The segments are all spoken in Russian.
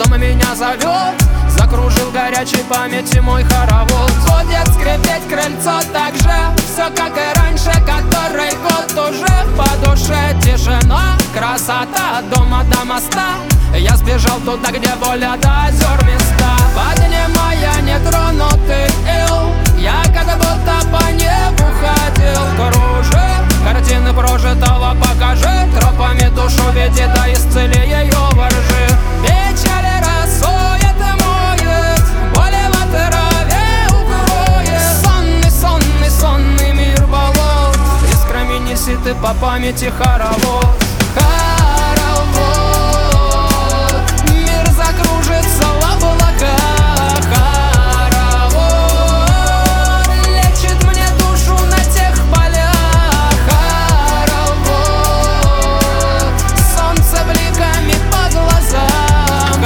дом меня зовет, закружил горячей памяти мой хоровод. Будет скрипеть крыльцо так же, все как и раньше, который год уже. По душе тишина, красота от дома до моста. Я сбежал туда, где воля до озер места. Поднимая нетронутый ил, я как будто по небу ходил. Кружи, картины прожитого покажи, тропами душу веди, да исцели ее воржи. Печаль рассует и моет, боли в траве укроет. Сонный, сонный, сонный мир болот, искрами неси ты по памяти хоровод. Мир закружится в облаках. Хоровод лечит мне душу на тех полях. Хоровод солнце бликами по глазам.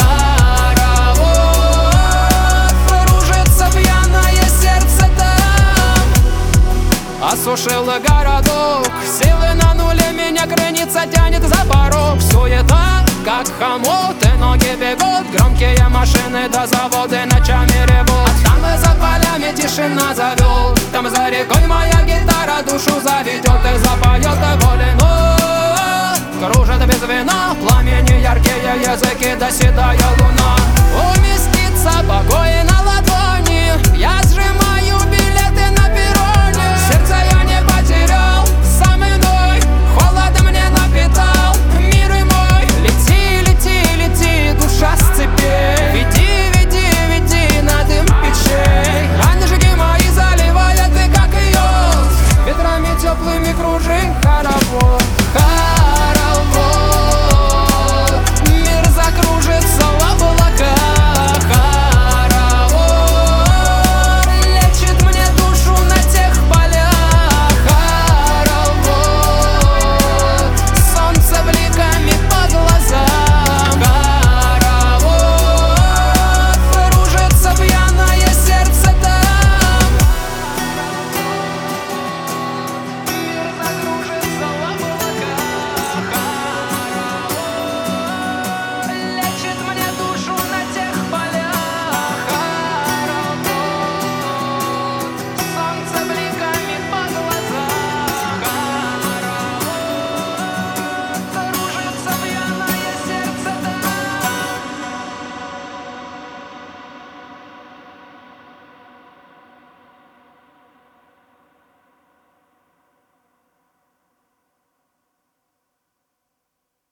Хоровод кружится пьяное сердце там. Осушил городок, силы на нуле, меня крынится тянет за порог. Суета, как хомут, и ноги бегут, громкие машины до заводы ночами ревут. А там и за полями тишина зовет, там за рекой моя гитара душу заведет и запоет и волено. Кружат без вина, пламени яркие языки, да седая луна. Уместится покой